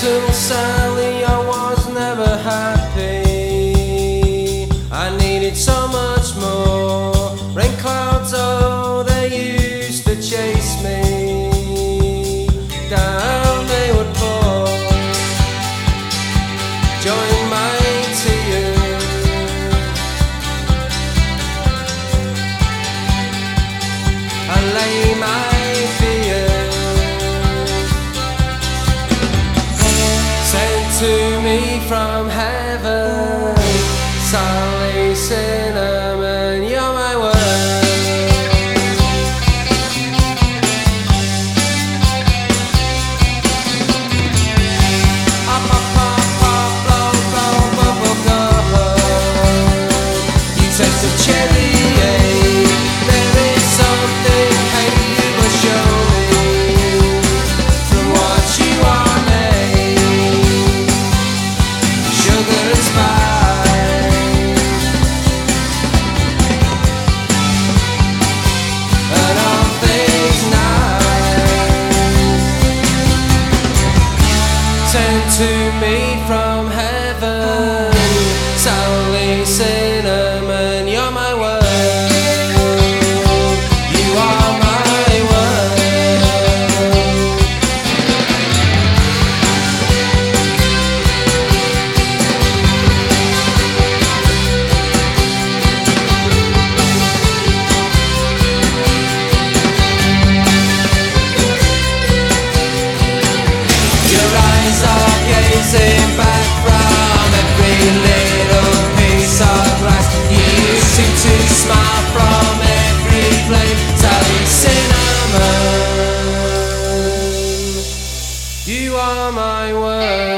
Little Sally, I was never happy. I needed so much more. Rain clouds, oh, they used to chase me. Down they would pour. Join my tears. I lay my to me from heaven, Sally Cinnamon, you're my word. Up, up, up, up, blow, blow, blow, blow, blow. You taste the cherry, there is something, hey, you must show me from what you are. Sent to me from heaven, Sally Cinnamon, you're my world. You are my world. Your eyes are gazing back from every little piece of glass. You seem to smile from every blade. Sally Cinnamon, you are my world.